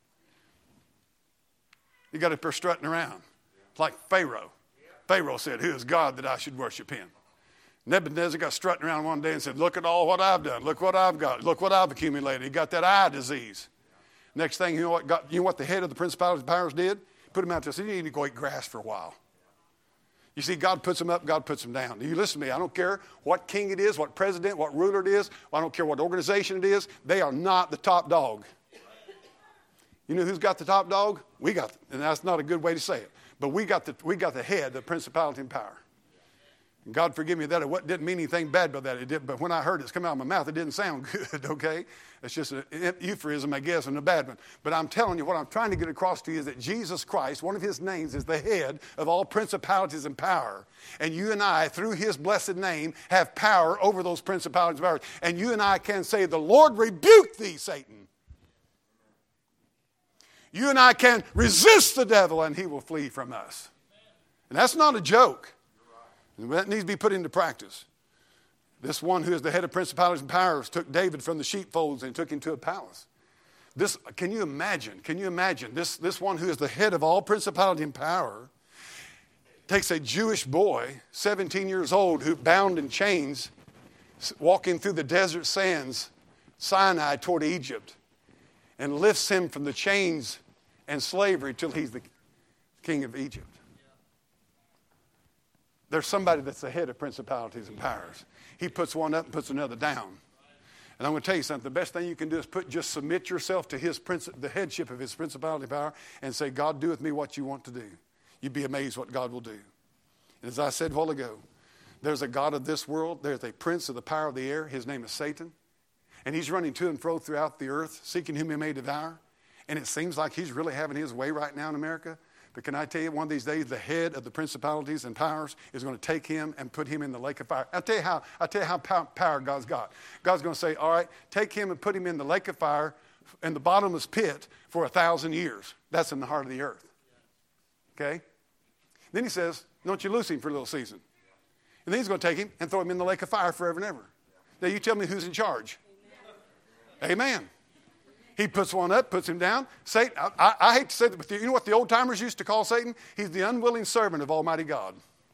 You got up there strutting around like Pharaoh. Pharaoh said, who is God that I should worship him? Nebuchadnezzar got strutting around one day and said, look at all what I've done. Look what I've got. Look what I've accumulated. He got that eye disease. Next thing, you know what, got, you know what the head of the principalities and powers did? Put him out there and said, you need to go eat grass for a while. You see, God puts them up, God puts them down. Do you listen to me? I don't care what king it is, what president, what ruler it is. I don't care what organization it is. They are not the top dog. You know who's got the top dog? We got, and that's not a good way to say it. But we got the, we got the head, the principality and power. And God forgive me that it didn't mean anything bad by that. It did, but when I heard it come out of my mouth, it didn't sound good, okay? It's just an euphemism, I guess, and a bad one. But I'm telling you, what I'm trying to get across to you is that Jesus Christ, one of his names, is the head of all principalities and power. And you and I, through his blessed name, have power over those principalities and powers. And you and I can say, the Lord rebuke thee, Satan. You and I can resist the devil and he will flee from us. And that's not a joke. That needs to be put into practice. This one who is the head of principalities and powers took David from the sheepfolds and took him to a palace. This, can you imagine? Can you imagine? This, this one who is the head of all principality and power takes a Jewish boy, seventeen years old, who bound in chains, walking through the desert sands, Sinai toward Egypt, and lifts him from the chains and slavery till he's the king of Egypt. There's somebody that's the head of principalities and powers. He puts one up and puts another down. And I'm going to tell you something. The best thing you can do is put, just submit yourself to his princi- the headship of his principality and power and say, God, do with me what you want to do. You'd be amazed what God will do. And as I said a while ago, there's a God of this world. There's a prince of the power of the air. His name is Satan. And he's running to and fro throughout the earth, seeking whom he may devour. And it seems like he's really having his way right now in America. But can I tell you, one of these days, the head of the principalities and powers is going to take him and put him in the lake of fire. I'll tell you how, I'll tell you how power God's got. God's going to say, all right, take him and put him in the lake of fire in the bottomless pit for a thousand years. That's in the heart of the earth. Okay? Then he says, don't you loose him for a little season. And then he's going to take him and throw him in the lake of fire forever and ever. Now you tell me who's in charge. Amen. Amen. He puts one up, puts him down. Satan, I, I, I hate to say that, but you know what the old timers used to call Satan? He's the unwilling servant of Almighty God.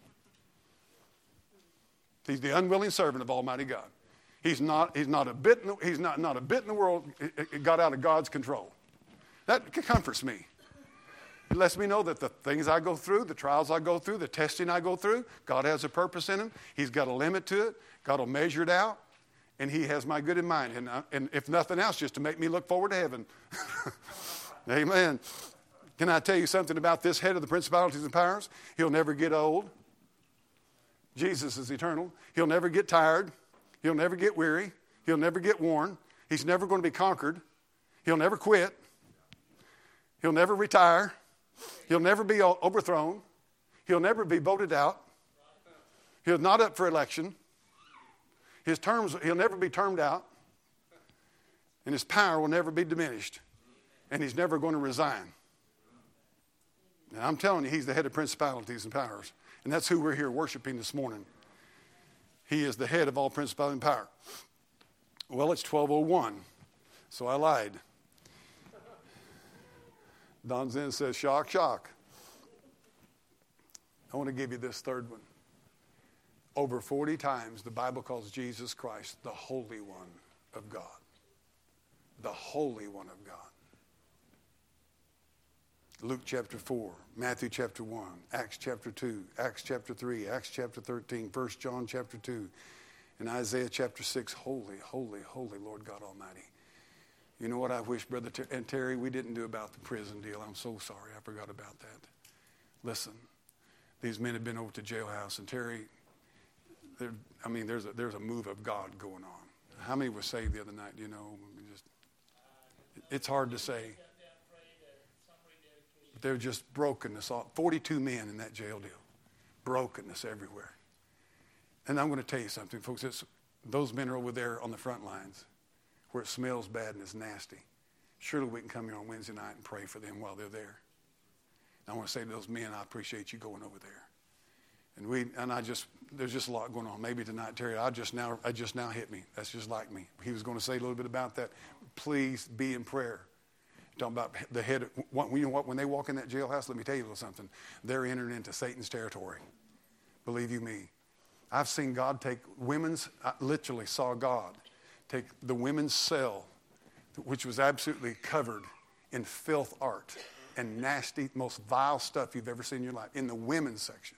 He's the unwilling servant of Almighty God. He's not, he's not a bit in the, he's not, not a bit in the world it, it got out of God's control. That comforts me. It lets me know that the things I go through, the trials I go through, the testing I go through, God has a purpose in them. He's got a limit to it. God will measure it out. And he has my good in mind. And, uh, and if nothing else, just to make me look forward to heaven. Amen. Can I tell you something about this head of the principalities and powers? He'll never get old. Jesus is eternal. He'll never get tired. He'll never get weary. He'll never get worn. He's never going to be conquered. He'll never quit. He'll never retire. He'll never be overthrown. He'll never be voted out. He's not up for election. His terms, he'll never be termed out. And his power will never be diminished. And he's never going to resign. Now, I'm telling you, he's the head of principalities and powers. And that's who we're here worshiping this morning. He is the head of all principality and power. Well, it's twelve oh one, so I lied. Don Zen says, shock, shock. I want to give you this third one. Over forty times, the Bible calls Jesus Christ the Holy One of God. The Holy One of God. Luke chapter four, Matthew chapter one, Acts chapter two, Acts chapter three, Acts chapter thirteen, First John chapter two, and Isaiah chapter six. Holy, holy, holy Lord God Almighty. You know what I wish, Brother Ter- and Terry, we didn't do about the prison deal. I'm so sorry. I forgot about that. Listen, these men have been over to jailhouse, and Terry, I mean, there's a, there's a move of God going on. How many were saved the other night? Do you know? Just, it's hard to say. But they're just brokenness. forty-two men in that jail deal. Brokenness everywhere. And I'm going to tell you something, folks. It's, those men are over there on the front lines where it smells bad and is nasty. Surely we can come here on Wednesday night and pray for them while they're there. And I want to say to those men, I appreciate you going over there. And we and I just there's just a lot going on. Maybe tonight, Terry, I just now I just now hit me. That's just like me. He was going to say a little bit about that. Please be in prayer. Talking about the head. You know what? When they walk in that jailhouse, let me tell you a little something. They're entering into Satan's territory. Believe you me. I've seen God take women's. I literally saw God take the women's cell, which was absolutely covered in filth art and nasty, most vile stuff you've ever seen in your life, in the women's section.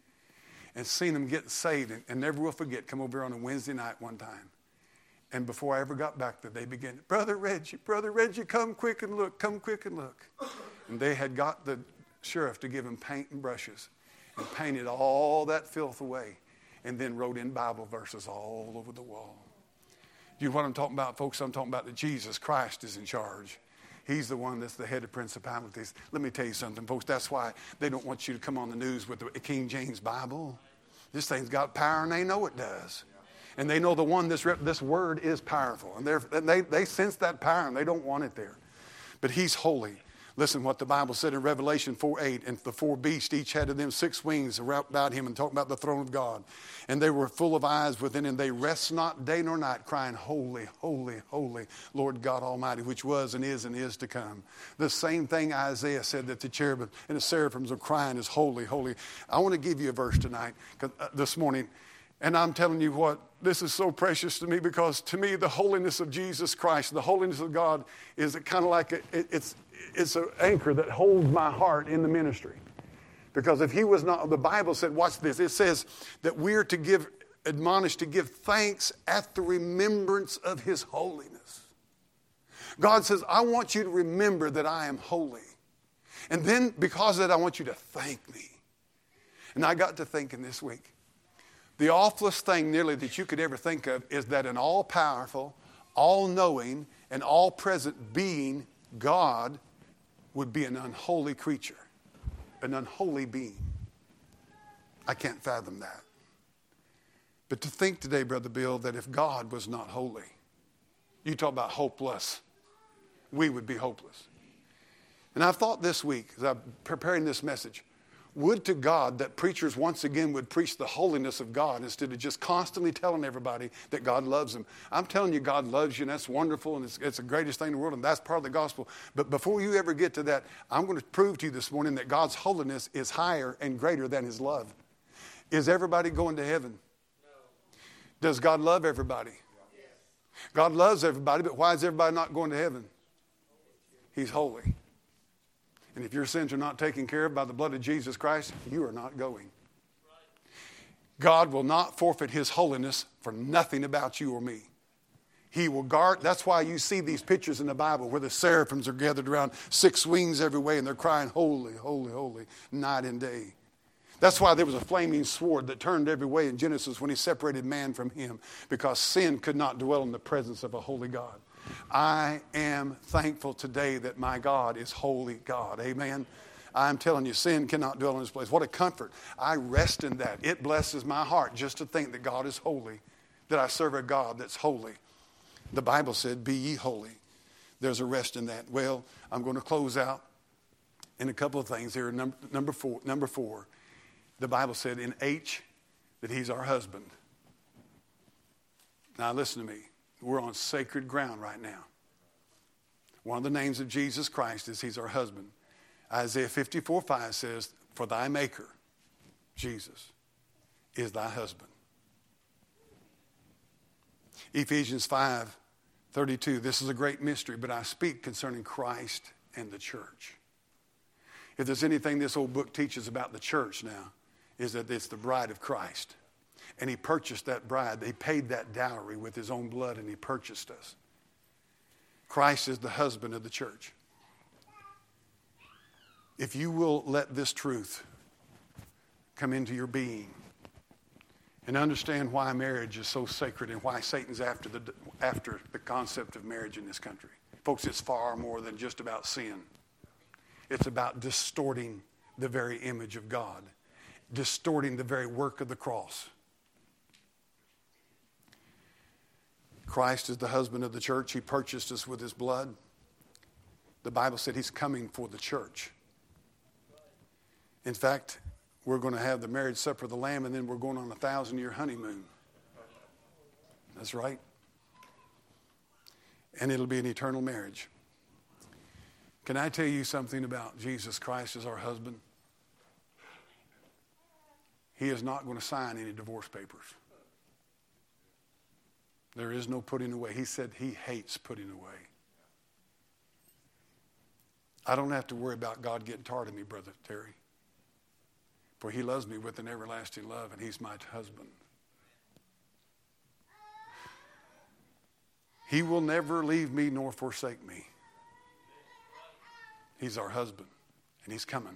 And seen them get saved, and, and never will forget, come over here on a Wednesday night one time. And before I ever got back there, they began, Brother Reggie, Brother Reggie, come quick and look, come quick and look. And they had got the sheriff to give them paint and brushes and painted all that filth away and then wrote in Bible verses all over the wall. You know what I'm talking about, folks? I'm talking about that Jesus Christ is in charge. He's the one that's the head of principalities. Let me tell you something, folks. That's why they don't want you to come on the news with the King James Bible. This thing's got power, and they know it does. And they know the one, this this word is powerful. And, and they, they sense that power, and they don't want it there. But he's holy. Listen what the Bible said in Revelation four eight. And the four beasts each had of them six wings about him, and talking about the throne of God. And they were full of eyes within, and they rest not day nor night, crying, Holy, holy, holy, Lord God Almighty, which was and is and is to come. The same thing Isaiah said that the cherubim and the seraphims are crying is holy, holy. I want to give you a verse tonight, uh, this morning. And I'm telling you what, this is so precious to me, because to me the holiness of Jesus Christ, the holiness of God is kind of like a, it, it's it's an anchor that holds my heart in the ministry. Because if he was not, the Bible said, watch this, it says that we're to give, admonished to give thanks at the remembrance of his holiness. God says, I want you to remember that I am holy. And then because of that, I want you to thank me. And I got to thinking this week, the awfulest thing nearly that you could ever think of is that an all-powerful, all-knowing, and all-present being, God, would be an unholy creature, an unholy being. I can't fathom that. But to think today, Brother Bill, that if God was not holy, you talk about hopeless, we would be hopeless. And I've thought this week, as I'm preparing this message, would to God that preachers once again would preach the holiness of God instead of just constantly telling everybody that God loves them. I'm telling you, God loves you, and that's wonderful, and it's, it's the greatest thing in the world, and that's part of the gospel. But before you ever get to that, I'm going to prove to you this morning that God's holiness is higher and greater than his love. Is everybody going to heaven? No. Does God love everybody? Yes. God loves everybody, but why is everybody not going to heaven? He's holy. And if your sins are not taken care of by the blood of Jesus Christ, you are not going. God will not forfeit his holiness for nothing about you or me. He will guard. That's why you see these pictures in the Bible where the seraphims are gathered around, six wings every way, and they're crying, holy, holy, holy, night and day. That's why there was a flaming sword that turned every way in Genesis when he separated man from him, because sin could not dwell in the presence of a holy God. I am thankful today that my God is holy God. Amen. I'm telling you, sin cannot dwell in this place. What a comfort. I rest in that. It blesses my heart just to think that God is holy, that I serve a God that's holy. The Bible said, be ye holy. There's a rest in that. Well, I'm going to close out in a couple of things here. Number, number four, number four, the Bible said in H that he's our husband. Now listen to me. We're on sacred ground right now. One of the names of Jesus Christ is he's our husband. Isaiah fifty-four five says, for thy maker, Jesus, is thy husband. Ephesians five thirty-two, this is a great mystery, but I speak concerning Christ and the church. If there's anything this old book teaches about the church now, is that it's the bride of Christ. And he purchased that bride. He paid that dowry with his own blood, and he purchased us. Christ is the husband of the church. If you will let this truth come into your being and understand why marriage is so sacred and why Satan's after the, after the concept of marriage in this country. Folks, it's far more than just about sin. It's about distorting the very image of God, distorting the very work of the cross. Christ is the husband of the church. He purchased us with his blood. The Bible said he's coming for the church. In fact, we're going to have the marriage supper of the Lamb, and then we're going on a thousand-year honeymoon. That's right. And it'll be an eternal marriage. Can I tell you something about Jesus Christ as our husband? He is not going to sign any divorce papers. There is no putting away. He said he hates putting away. I don't have to worry about God getting tired of me, Brother Terry. For he loves me with an everlasting love, and he's my husband. He will never leave me nor forsake me. He's our husband, and he's coming.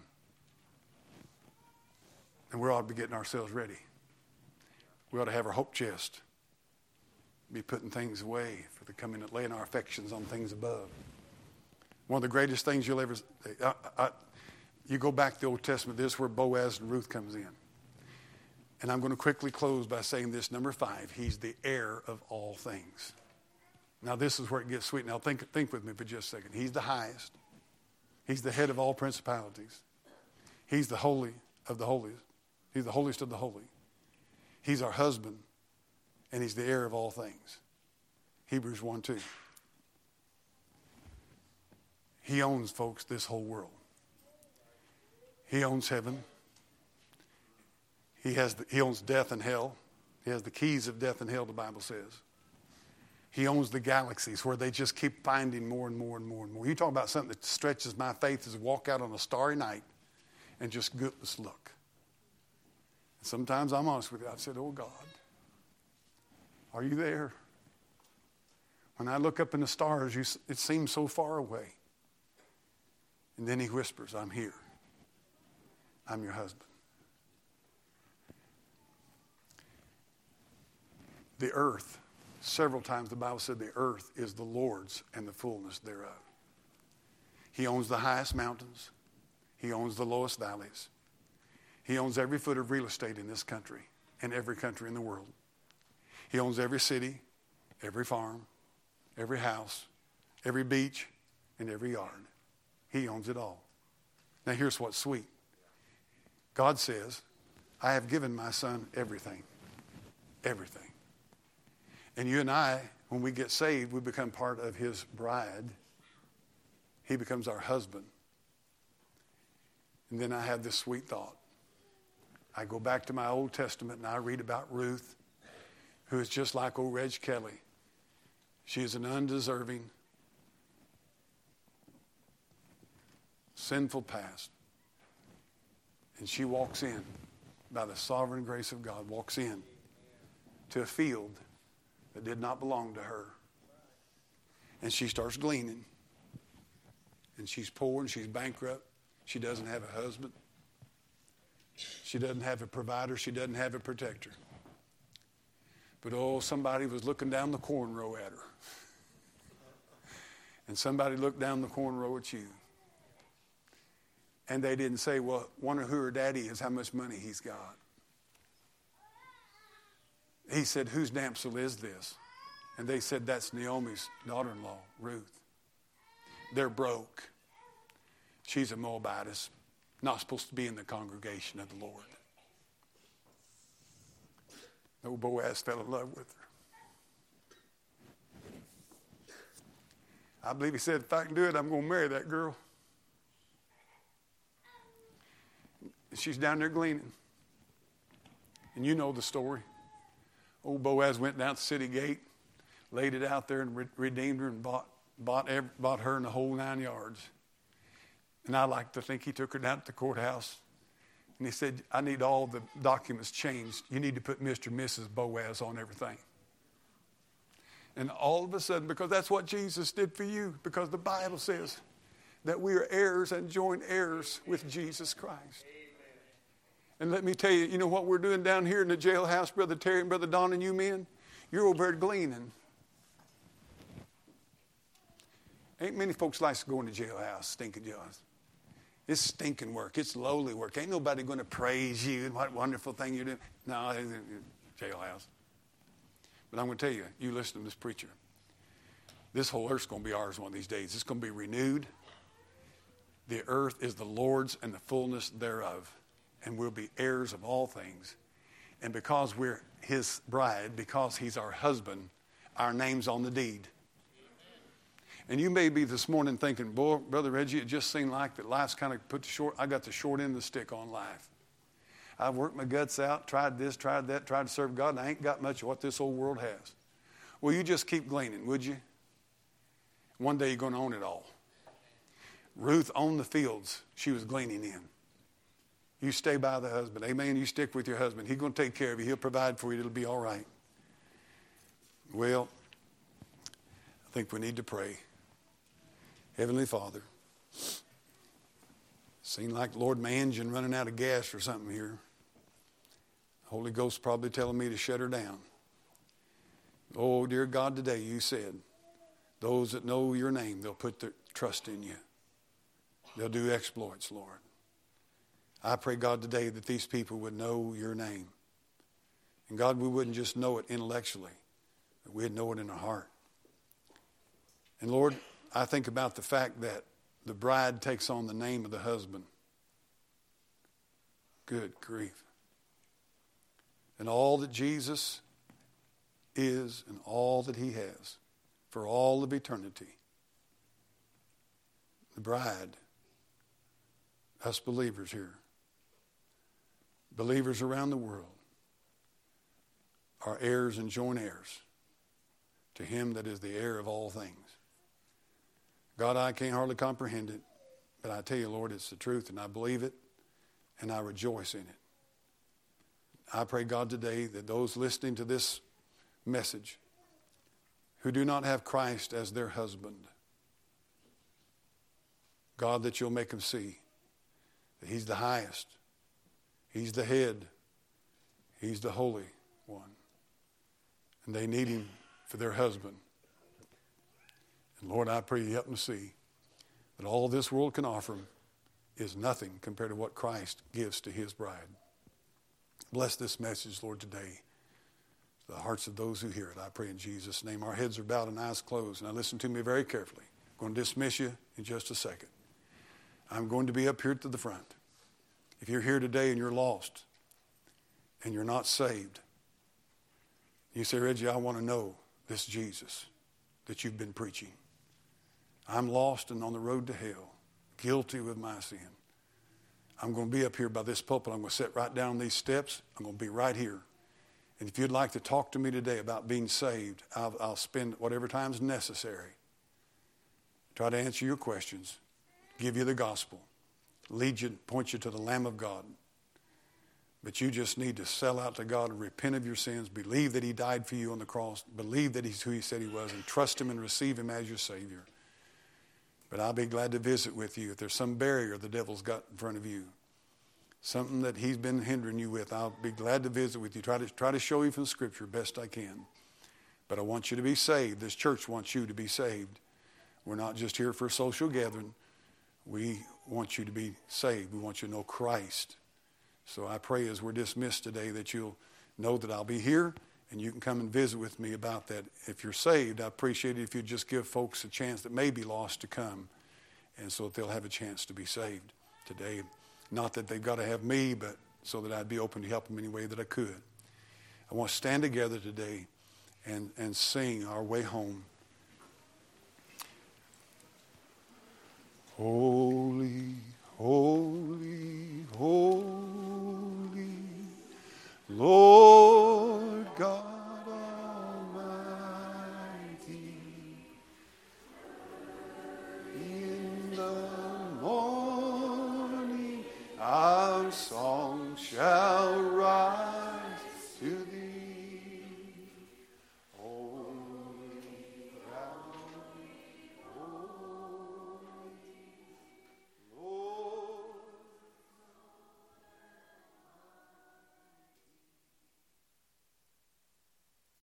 And we ought to be getting ourselves ready. We ought to have our hope chest. Be putting things away for the coming, laying our affections on things above. One of the greatest things you'll ever... I, I, you go back to the Old Testament, this is where Boaz and Ruth comes in. And I'm going to quickly close by saying this, number five, he's the heir of all things. Now this is where it gets sweet. Now think, think with me for just a second. He's the highest. He's the head of all principalities. He's the holy of the holies. He's the holiest of the holy. He's our husband, and he's the heir of all things. Hebrews one two. He owns, folks, this whole world. He owns heaven. He has the, he owns death and hell. He has the keys of death and hell, the Bible says. He owns the galaxies where they just keep finding more and more and more and more. You talk about something that stretches my faith is to walk out on a starry night and just goodness look. And sometimes I'm honest with you. I've said, oh God, are you there? When I look up in the stars, you, it seems so far away. And then he whispers, I'm here. I'm your husband. The earth, several times the Bible said the earth is the Lord's and the fullness thereof. He owns the highest mountains. He owns the lowest valleys. He owns every foot of real estate in this country and every country in the world. He owns every city, every farm, every house, every beach, and every yard. He owns it all. Now here's what's sweet. God says, I have given my son everything. Everything. And you and I, when we get saved, we become part of his bride. He becomes our husband. And then I have this sweet thought. I go back to my Old Testament and I read about Ruth, who is just like old Reg Kelly. She is an undeserving, sinful past. And she walks in, by the sovereign grace of God, walks in to a field that did not belong to her. And she starts gleaning. And she's poor and she's bankrupt. She doesn't have a husband. She doesn't have a provider. She doesn't have a protector. But oh, somebody was looking down the corn row at her. And somebody looked down the corn row at you. And they didn't say, well, wonder who her daddy is, how much money he's got. He said, whose damsel is this? And they said, that's Naomi's daughter-in-law, Ruth. They're broke. She's a Moabitess, not supposed to be in the congregation of the Lord. Old Boaz fell in love with her. I believe he said, if I can do it, I'm going to marry that girl. And she's down there gleaning. And you know the story. Old Boaz went down to the city gate, laid it out there and re- redeemed her and bought, bought, every, bought her in the whole nine yards. And I like to think he took her down to the courthouse. And he said, I need all the documents changed. You need to put Mister and Missus Boaz on everything. And all of a sudden, because that's what Jesus did for you, because the Bible says that we are heirs and joint heirs with Jesus Christ. And let me tell you, you know what we're doing down here in the jailhouse, Brother Terry and Brother Don and you men? You're over there gleaning. Ain't many folks like to go in the jailhouse, stinking jailhouse. It's stinking work. It's lowly work. Ain't nobody going to praise you and what wonderful thing you're doing. No, jailhouse. But I'm going to tell you, you listen to this preacher. This whole earth's going to be ours one of these days. It's going to be renewed. The earth is the Lord's and the fullness thereof. And we'll be heirs of all things. And because we're his bride, because he's our husband, our name's on the deed. And you may be this morning thinking, boy, Brother Reggie, it just seemed like that life's kind of put the short, I got the short end of the stick on life. I've worked my guts out, tried this, tried that, tried to serve God, and I ain't got much of what this old world has. Well, you just keep gleaning, would you? One day you're going to own it all. Ruth owned the fields she was gleaning in. You stay by the husband. Amen. You stick with your husband. He's going to take care of you. He'll provide for you. It'll be all right. Well, I think we need to pray. Heavenly Father, seems like, Lord, my engine running out of gas or something here. The Holy Ghost probably telling me to shut her down. Oh, dear God, today you said, those that know your name, they'll put their trust in you. They'll do exploits, Lord. I pray, God, today that these people would know your name. And God, we wouldn't just know it intellectually, but we'd know it in our heart. And Lord, I think about the fact that the bride takes on the name of the husband. Good grief. And all that Jesus is and all that he has for all of eternity. The bride, us believers here, believers around the world, are heirs and joint heirs to him that is the heir of all things. God, I can't hardly comprehend it, but I tell you, Lord, it's the truth, and I believe it, and I rejoice in it. I pray, God, today that those listening to this message who do not have Christ as their husband, God, that you'll make them see that he's the highest, he's the head, he's the Holy One, and they need him for their husband. And Lord, I pray you help them see that all this world can offer them is nothing compared to what Christ gives to his bride. Bless this message, Lord, today. The hearts of those who hear it, I pray in Jesus' name. Our heads are bowed and eyes closed. Now listen to me very carefully. I'm going to dismiss you in just a second. I'm going to be up here to the front. If you're here today and you're lost and you're not saved, you say, Reggie, I want to know this Jesus that you've been preaching. I'm lost and on the road to hell, guilty with my sin. I'm going to be up here by this pulpit. I'm going to sit right down these steps. I'm going to be right here. And if you'd like to talk to me today about being saved, I'll, I'll spend whatever time's necessary. Try to answer your questions, give you the gospel, lead you, point you to the Lamb of God. But you just need to sell out to God and repent of your sins, believe that he died for you on the cross, believe that he's who he said he was, and trust him and receive him as your Savior. But I'll be glad to visit with you. If there's some barrier the devil's got in front of you, something that he's been hindering you with, I'll be glad to visit with you. Try to, try to show you from the Scripture best I can. But I want you to be saved. This church wants you to be saved. We're not just here for a social gathering. We want you to be saved. We want you to know Christ. So I pray as we're dismissed today that you'll know that I'll be here and you can come and visit with me about that. If you're saved, I appreciate it if you just give folks a chance that may be lost to come, and so that they'll have a chance to be saved today. Not that they've got to have me, but so that I'd be open to help them any way that I could. I want to stand together today and, and sing our way home. Holy, holy, holy, Lord God Almighty, in the morning our song shall